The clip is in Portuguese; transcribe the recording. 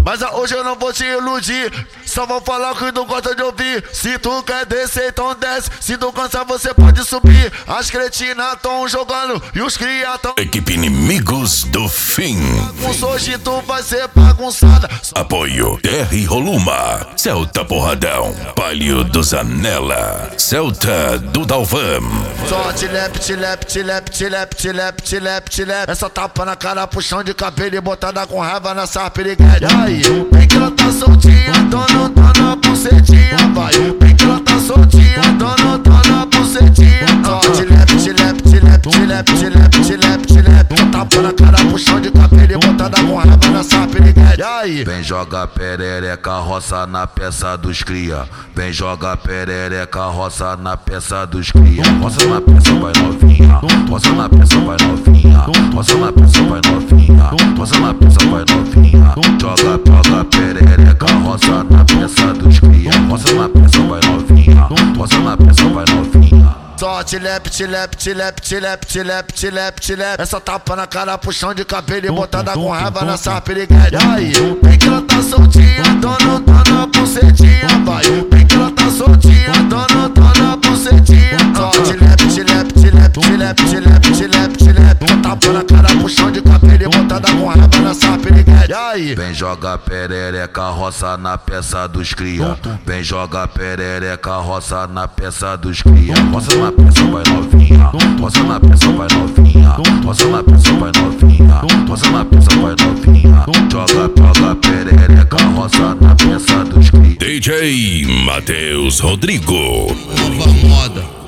Mas hoje eu não vou te iludir, só vou falar o que tu gosta de ouvir. Se tu quer descer, então desce. Se tu cansar, você pode subir. As cretinas tão jogando e os cria tão... Equipe Inimigos do Fim. Hoje tu vai ser bagunçada. Apoio R. Roluma, Celta Porradão, Palio do Zanella, Celta do Dalvan. Só tilep, tilep, tilep, tilep, tilep, tilep, tilep. Essa tapa na cara, puxão de cabelo e botada com raiva nessa piriguete. Aí, bem que ela tá soltinha, dona na bucetinha. Vai, bem que ela tá soltinha, dona na bucetinha. Só tilep, tilep, tilep, tilep, tilep, tilep, tilep. Tapa na cara, puxão de cabelo e botada com raiva nessa piriguete. Aí, vem joga perereca, roça na peça dos cria. Vem joga perereca, roça na peça dos cria. Roça na peça, vai novinha. Roça na peça, vai novinha. Roça na peça, vai novinha. Roça na peça, vai novinha. Joga perereca, roça na peça dos cria. Roça na peça, vai novinha. Roça na peça, vai novinha. só tilep, tilep, tilep, tilep, tilep, tilep, tilep. Essa tapa na cara, puxão de cabelo e botada com raiva nessa piriguete. Aí, bem que ela tá soltinha, dona bucetinha. Vai, bem que ela tá soltinha, dona bucetinha. Só tilep, tilep, tilep, tilep, tilep, tilep, tilep. Tapa na cara, puxão de cabelo e botada com raiva nessa piriguete. Aí, vem joga perereca, roça na peça dos cria. Vem joga perereca, roça na peça dos cria. Roça na peça, vai novinha. Roça na peça, vai novinha. Roça na peça, vai novinha. Roça na peça, vai novinha. Joga perereca, roça na peça dos cria. DJ Matheus Rodrigo. Nova moda.